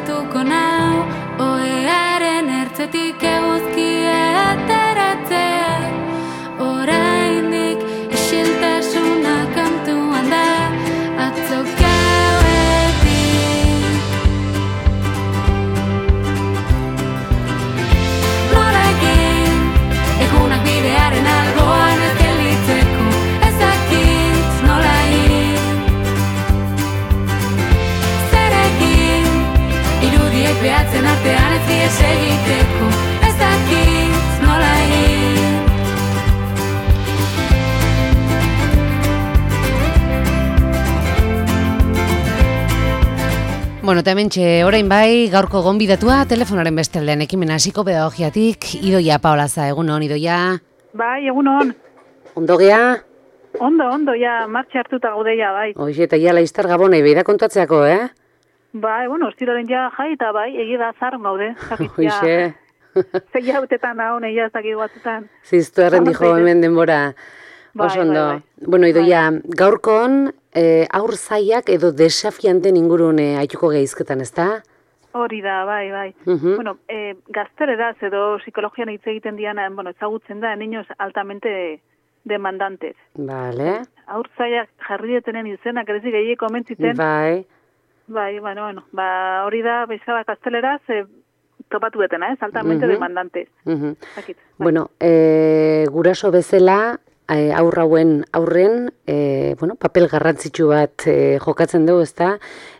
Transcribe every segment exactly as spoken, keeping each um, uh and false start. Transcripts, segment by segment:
saiatuko nau, ohearen ertzetik eguzkia ateratzea. Oraindik isiltasuna kantuan da, atzo gauetik. Nola egin, egunak bidearen alboan ez gelditzeko, ez dakit nola egin. Zer egin, irudiek behatzen artean ez ihes egiteko, ez dakit nola egin. Bueno, eta hementxe orain bai, gaurko gonbidatua telefonaren besteldean ekimen hasiko pedagogiatik, Idoia Paolaza, egunon, Idoia? Bai, egunon. Ondo gea? Ondo, ondo, ja, martxe hartuta gaudeia, bai. Oixe, eta ja laiztar gabonei beira kontatzeako, eh? Bai, bueno, ostiraren ja jai eta bai, egi da zarn gaude. Oixe. Zei hautetan hau, nahi jazaki batzutan. Ziztu errendi jo hemen denbora. Bai, Oso ondo. bai, bai. Bueno, Idoia, gaurkon eh, aur zaiak edo desafianten ingurun eh, aituko geizketan, ezta? Hori da, bai, bai. Mhm. Bueno, eh, gaztereraz edo psikologian hitz egiten diana, bueno, ezagutzen da, niños altamente demandantes. Vale. Aur zaiak jarri detenen izenak, erezik gehiek komentziten. Bai. Bai, bueno, bueno, ba, hori da, bezala gazteleraz, eh, topatu detena, ez, altamente Mhm. demandantes. Mhm. Zakit, bai. Bueno, eh, guraso bezala, eh, aurrauen aurren, eh, bueno, papel garrantzitsu bat eh, jokatzen dugu, ezta?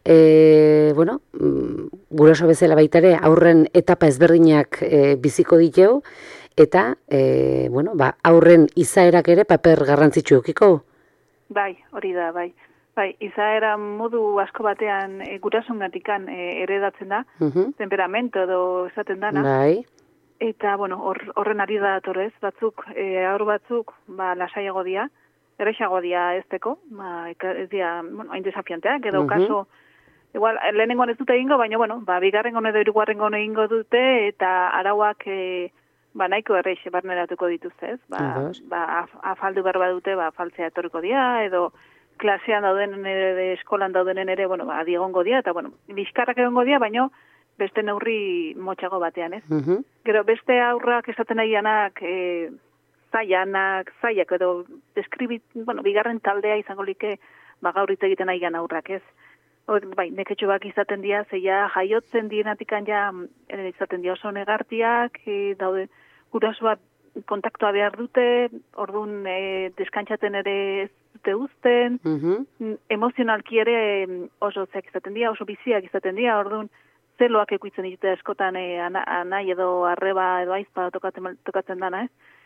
Eh, bueno, mm, guraso bezala baitare aurren etapa ezberdinak eh, biziko diteu, eta, eh, bueno, ba, aurren izaerak ere paper garrantzitsu eukiko. Bai, hori da, bai. Bai, izaera modu asko batean e, gurasongatikan e, eredatzen da, Mhm. temperamento edo esaten dana. Bai. Eta, bueno, hor- horren ari da datorrez, batzuk, e, aur batzuk, ba, lasaiago dia, errexago dia ezteko, ba, eka- ez dia, bueno, hain desafianteak, edo Mhm. kaso, igual, lehenengoan ez dute egingo, baina, bueno, ba, bigarrengoan edo hirugarrengoan egingo dute, eta arauak, e, ba, nahiko errexe barneratuko dituzte, ez? Ba, Ados. ba, af, afaldu behar badute, ba, afaltzea etorriko dia, edo klasean daudenen ere, eskolan daudenen ere, bueno, ba, adi egongo dia, eta, bueno, liskarrak egongo dia, baina beste neurri motxago batean, ez? Mhm. Gero, beste aurrak esaten nahianak, e, zaianak, zaiak, edo deskribit, bueno, bigarren taldea izango like, ba, gaur hitz egiten nahian aurrak, ez? Hor, bai, neketxoak izaten dira, zeia jaiotzen dienatikan ja, e, izaten dira oso negartiak, e, daude, gurasoa kontaktua behar dute, orduan e, deskantzaten ere ez dute uzten, Mhm. emozionalki ere em, oso zeak izaten dira, oso biziak izaten dira, orduan zeloak ekuitzen ditute askotan e, ana, anai edo arreba edo aizpa tokatzen, tokatzen dana, ez?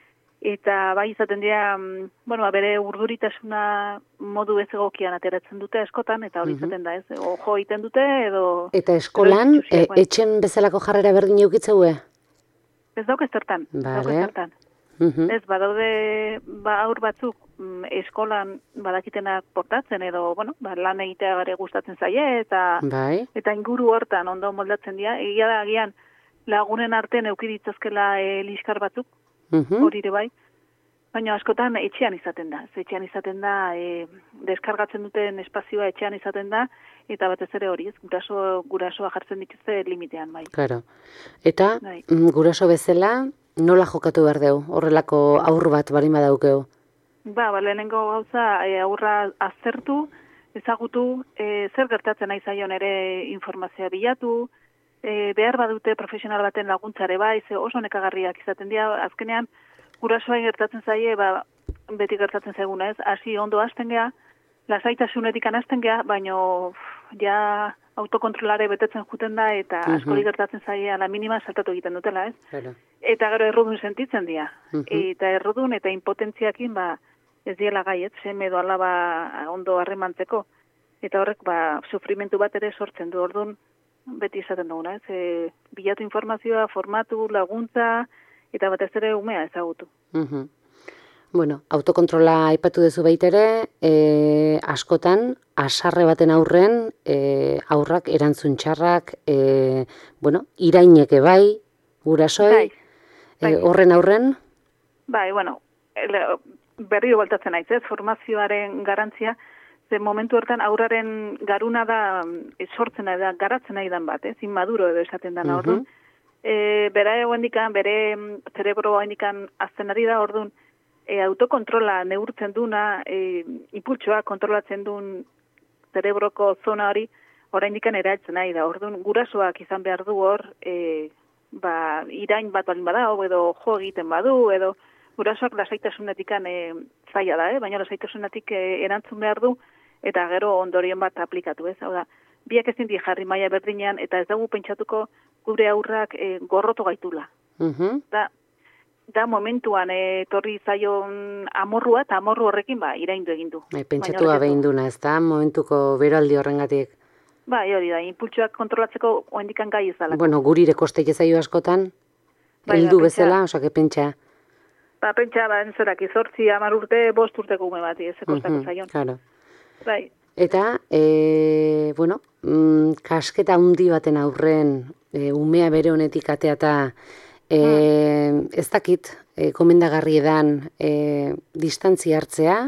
Eta bai izaten dira, mm, bueno, ba, bere urduritasuna modu ez egokian ateratzen dute askotan, eta hori izaten da, ez? Ojo egiten dute edo... Eta eskolan, edo ez e, itxusiak, bai. etxen bezalako jarrera berdin eukitzeue? Ez dauk ez zertan, ez dauk ez Vale. zertan. Mhm. Ez, badaude ba, aur batzuk mm, eskolan badakitenak portatzen edo, bueno, ba, lan egitea gare gustatzen zaie eta Bai. eta inguru hortan ondo moldatzen dira. Egia da agian lagunen artean eduki ditzazkela e, liskar batzuk, Mhm. hori ere bai. Baina askotan etxean izaten da. Ze etxean izaten da, e, deskargatzen duten espazioa etxean izaten da, eta batez ere hori, ez, guraso, gurasoa jartzen dituzte limitean, bai. Claro. Eta Bai. mm, guraso bezala nola jokatu behar deu? Horrelako aur bat balin badaukeu. Ba, ba, lehenengo gauza e, aurra aztertu, ezagutu, e, zer gertatzen nahi zaion ere informazioa bilatu, e, behar badute profesional baten laguntzare bai, ze oso nekagarriak izaten dira, azkenean gurasoa gertatzen zaie, ba, beti gertatzen zaiguna ez, hasi ondo hasten gea, lasaitasunetik hasten gea, baino pff, ja autokontrolare betetzen juten da, eta Mhm. askori gertatzen zaie, ala minima saltatu egiten dutela ez. Claro. Eta gero errudun sentitzen dira. Mhm. Eta errudun eta impotentziakin, ba, ez diela gaiet, seme edo alaba ondo harremantzeko. Eta horrek, ba, sufrimentu bat ere sortzen du, orduan, beti izaten duguna, ez? E, bilatu informazioa, formatu, laguntza, eta batez ere umea ezagutu. Mhm. Bueno, autokontrola aipatu duzu baitere, e, askotan, asarre baten aurren, e, aurrak erantzun txarrak, e, bueno, iraineke bai, gurasoi, Bai, bai. e, horren aurren, Bai, bueno, ele- berriro bueltatzen naiz, ez? Formazioaren garantzia, Ze momentu hortan aurraren garuna da, e, sortzen da, garatzen nahi dan bat, ez? Inmaduro edo esaten dana, orduan. E, bera egoendikan, bere zerebro egoendikan azten ari da, orduan, e, autokontrola neurtzen duna, e, impultsoa kontrolatzen duen zerebroko zona hori, oraindikan erailtzen nahi da. Orduan, gurasoak izan behar du hor, e, ba, irain bat balin badao, edo jo egiten badu, edo gurasoak lasaitasунetikan e, zaila da, eh? Baina lasaitasunetik e, erantzun behar du, eta gero ondorien bat aplikatu, ez? Hau da, biak ezin di jarri maila berdinean, eta ez dugu pentsatuko gure aurrak e, gorroto gaitula. Mhm. Da, da momentuan e, torri zaion amorrua, eta amorru horrekin ba, iraindu egin du. E, pentsatu gabe induna, ez da, momentuko beroaldi horrengatik. Bai, hori da, impultsuak kontrolatzeko oendikan gai izalako. Bueno, gurire kosteik ezaio askotan, Bai, heldu ba, bezala, osake pentsa. Ba, pentsa, ba, entzerak, izortzi, amar urte, bost urteko ume bati, ez kostako Mhm, zaion. Claro. Bai, Eta, e, bueno, mm, kasketa handi baten aurren, e, umea bere honetik ateata, e, ez dakit, e, komendagarri edan, e, distantzia hartzea,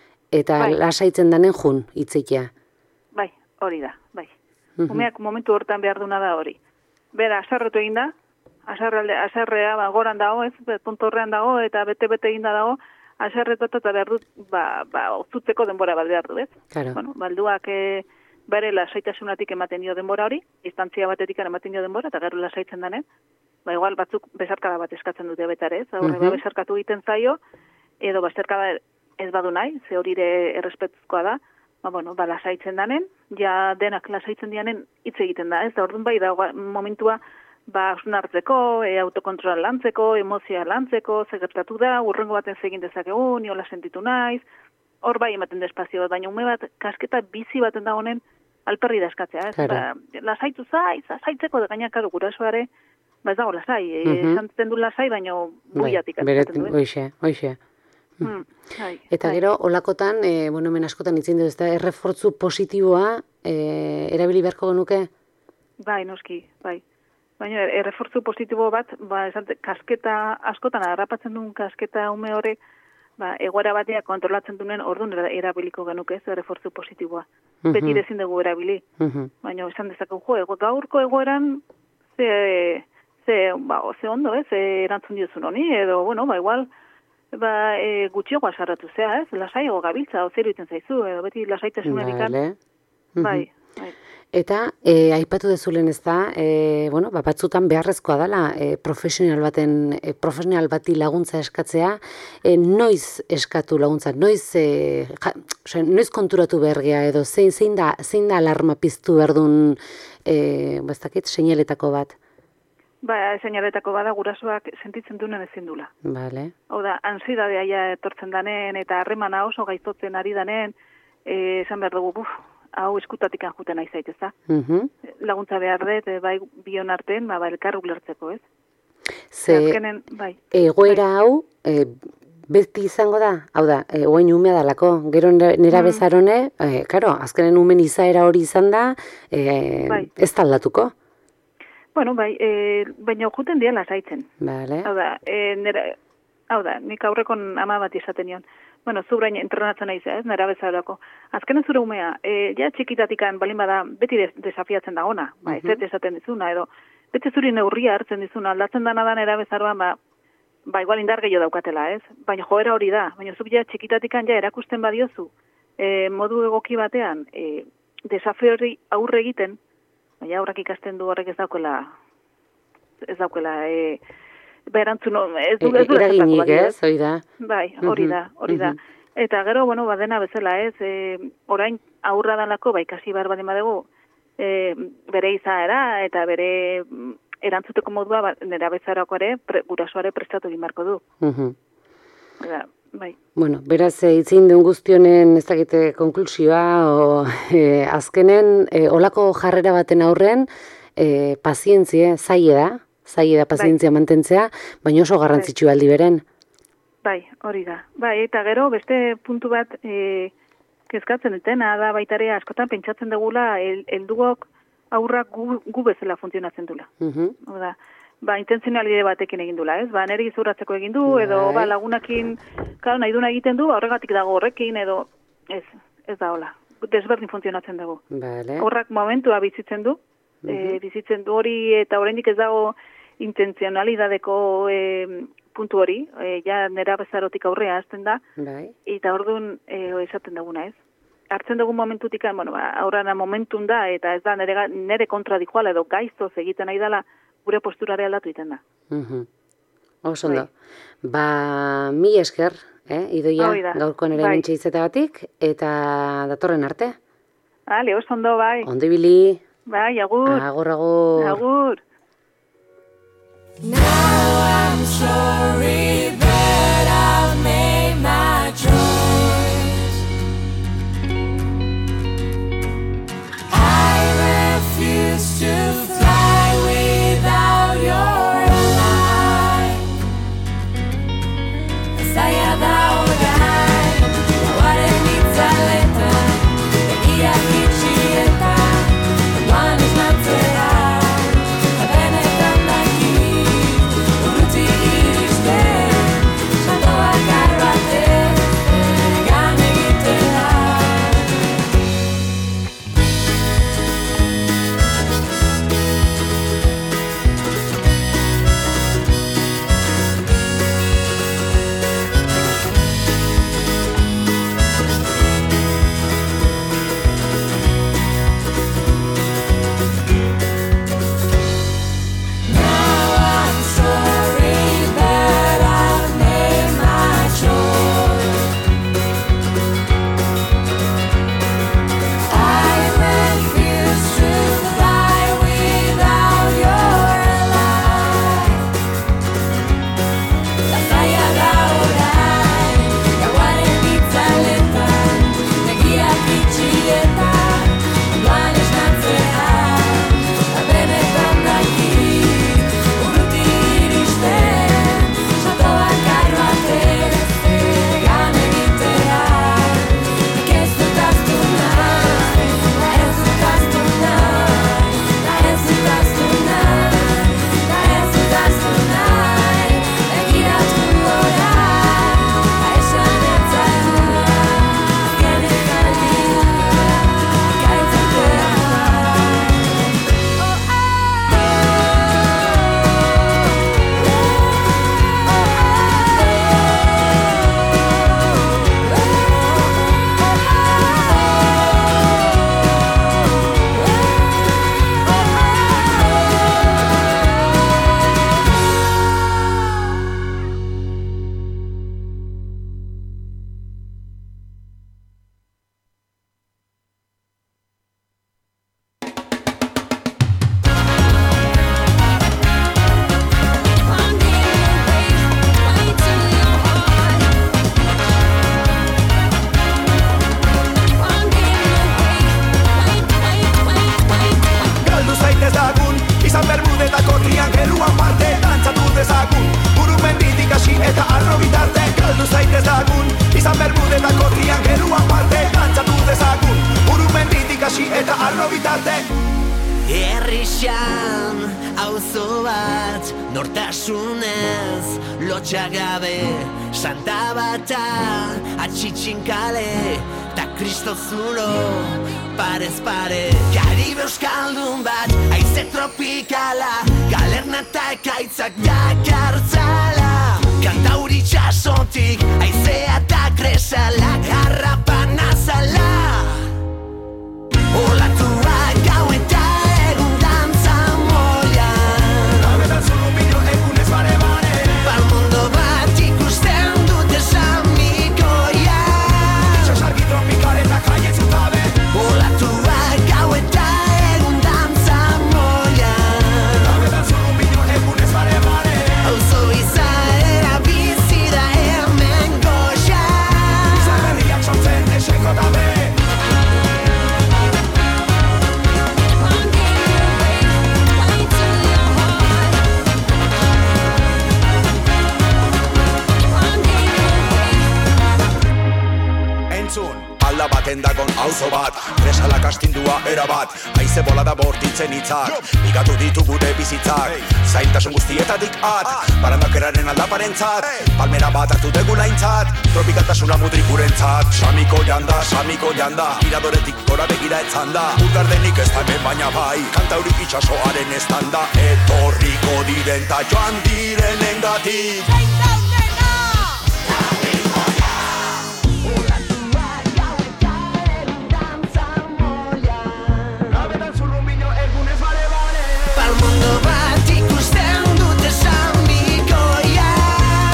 eta Bai. lasaitzen danen jun, hitzikia. bai, hori da, bai. Mhm. Umeak momentu hortan behar duna da hori. Bera, asarretu egin da, asarralde, asarrea ba, goran dago, ez, puntorrean dago, eta bete-bete eginda dago, asarretu eta behar dut, ba, ba, zutzeko denbora bat behar du, ez? Claro. Bueno, balduak e, bere lasaitasunatik ematen dio denbora hori, distantzia batetik ematen dio denbora, eta gero lasaitzen danen, ba, igual batzuk besarkada bat eskatzen dute betare, ez? Aurre, Mhm. ba, besarkatu egiten zaio, edo besarkada ez badu nahi, ze hori ere errespetuzkoa da, ba, bueno, ba, lasaitzen danen, ja denak lasaitzen dianen hitz egiten da, ez? Da, orduan bai, da, momentua, ba, hartzeko, e, autokontrola lantzeko, emozioa lantzeko, ze gertatu da, urrengo baten zegin dezakegu, niola sentitu naiz, hor bai ematen despazio bat, baina ume bat, kasketa bizi baten da honen, alperri da eskatzea, ez? Claro. Ba, lasaitu zaiz, lasaitzeko, da gaina, karo, gurasoare, ba, ez dago lasai, e, Mhm. esan zen du lasai, baina buiatik Bai, bere, atzaten du, ez? oixe, oixe. Hmm, bai, Eta bai. gero, olakotan, e, bueno, hemen askotan itzin du, ez da, errefortzu positiboa e, erabili beharko genuke? Bai, noski, bai. Baina errefortzu positibo bat, ba, esan, kasketa askotan harrapatzen duen kasketa ume horrek, ba, egoera batea kontrolatzen duen orduan era- erabiliko genuke ez errefortzu positiboa. Mhm. Beti ezin dugu erabili. Mhm. Baina esan dezakegu, jo, ego, gaurko egoeran ze, ze, ba, ze ondo, ez, ze erantzun diozun honi, edo, bueno, ba, igual, ba, e, gutxiago asarratu zea, ez, lasaiago gabiltza, ozero iten zaizu, edo beti lasaitasunerikan, Vale. Mhm. bai, bai. Eta, e, aipatu dezulen ez da, e, bueno, ba, batzutan beharrezkoa dela, e, profesional baten, e, profesional bati laguntza eskatzea, e, noiz eskatu laguntza, noiz, e, ja, osea, noiz konturatu bergea, edo zein, zein da, zein da alarma piztu berdun, e, bastakit, seinaletako bat. Ba, seinaletako bada gurasoak sentitzen duenen ezin dula. Vale. Hau da, ansiedadea ja etortzen danen, eta harremana oso gaiztotzen ari danen, e, esan behar dugu, buf, hau eskutatik anjuten nahi zaitez da. Mhm. Laguntza behar dut, e, bai bion artean, ba, ba elkar ulertzeko, ez? Ze Azkenen, bai. egoera hau, e, beti izango da, hau da, e, oain umea dalako, gero nera, nera Mm. bezarone, e, karo, azkenen umen izaera hori izan da, e, Bai. ez da aldatuko. Bueno, bai, e, baina juten dira lasaitzen. Vale. Hau da, e, nera, hau da, nik aurrekon ama bat izaten nion. Bueno, zu brain entrenatzen nahi ez, nera bezalako. Azkenen zure umea, e, ja txikitatikan balin bada beti des, desafiatzen da ona, ba, ez Mhm. ez esaten dizuna, edo beti zuri neurria hartzen dizuna, aldatzen dana da nera bezaroan, ba, ba, igual indar gehiago daukatela, ez? Baina joera hori da, baina zuk ja txikitatikan ja erakusten badiozu, e, modu egoki batean, e, desafio hori aurre egiten, baina aurrak ikasten du horrek ez daukela, ez daukela, e, berantzun, ez du, ez du Eraginik, balio, ez, hori da. Bai, hori da, hori da. Mhm. Eta gero, bueno, badena bezala, ez, e, orain aurra dalako, ba, ikasi behar badin badugu, e, bere izaera eta bere mm, erantzuteko modua, ba, nera bezarako ere, pre, gurasoare prestatu egin beharko du. Mhm. Eta, bai. Bueno, beraz, e, itzin duen guztionen ez dakite konklusioa, o, e, azkenen, e, olako jarrera baten aurren, e, pazientzia, zaila da, zaila da pazientzia mantentzea, baina oso garrantzitsu aldi beren. Bai, hori da. Bai, eta gero, beste puntu bat, e, kezkatzen dutena da baitare askotan pentsatzen dugula, el, helduok aurrak gu, gu bezala funtzionatzen dula. Mhm. Hau da, ba, intenzionalide batekin egin dula, ez? Ba, neri izurratzeko egin du, edo Bai. ba, lagunakin, claro, nahi duna egiten du, ba, horregatik dago horrekin, edo, ez, ez da hola. Desberdin funtzionatzen dugu. Vale. Horrak momentua bizitzen du, mm -hmm. e, bizitzen du hori eta oraindik ez dago intentzionalidadeko e, puntu hori, e, ja nera bezarotik aurrea hasten da, bai. Eta orduan e, esaten duguna ez. Hartzen dugun momentutik, bueno, ba, aurrana momentun da, eta ez da nere, nere kontra dijoala edo gaiztoz egiten nahi dela, gure posturare aldatu iten da. Mm -hmm. Oso ondo. Ba, mi esker, eh, Idoia, gaurko nere bai. Bintxe izetagatik, eta datorren arte. Bale, oso ondo, bai. Ondo ibili. Bai, agur. Agur, agur. Agur. Now I'm sorry that I made my choice. I refuse to fly without your light. Saya daurai, guaren itzaleta, egia gitxieta, guan esnatzera, benetan daki, urruti iriste, santoak arbate, egan egitera. Now I'm sorry that I made my choice. I refuse to fly without your light. Lasaia da orain, gauaren itzaletan, negiak itxietan, ondoan esnatzean, da benetan daki, urruti iristen, santoak arbatez, egan egitera. Nik ez dut ahaztu nahi, da ez dut ahaztu nahi, da ez dut ahaztu nahi, da ez dut ahaztu nahi, begiratu gora, da esan ertzaiuna, azken esaldia, ikaitzatea. Galdu zaitez dagun, izan Bermudetako triangeluan parte, dantzatu dezagun, Burumenditik hasi eta arro bitarte. Galdu zaitez dagun, izan Bermudetako triangeluan parte, dantzatu dezagun, Burumenditik hasi eta arro bitarte. Herrixan, auzo bat, nortasunez, lotxagabe, Santa Bata, atxitxin kale, ta Kristo zulo, parez pare. Karibe euskaldun bat, haize tropikala, galerna eta ekaitzak dakartzala. Kantauri txasotik, haizea eta kresalak harrapan azala. Olatuak gau eta egun dantza moian, Habetan zurrumilo egunez bare-bare, palmondo bat ikusten dut esamikoia. Itxasargi tropikal eta kaien zutabe. Olatuak gau eta egun dantza moian, Habetan zurrumilo egunez bare-bare, auzo izaera bizi da hemen goxa. izan berriak sortzen eseko dabe. bezala kastindua erabat, haize bolada bortitzen hitzak, bigatu ditu gure bizitzak, zailtasun guztietatik at, barandakeraren aldaparentzat, palmera bat hartu degulaintzat, tropikatasuna mudrikurentzat, samiko janda, samiko janda, miradoretik gora begira etzanda, urgardenik ez da hemen baina bai, kantaurik itxasoaren estanda, etorriko diren ta joan direnengatik.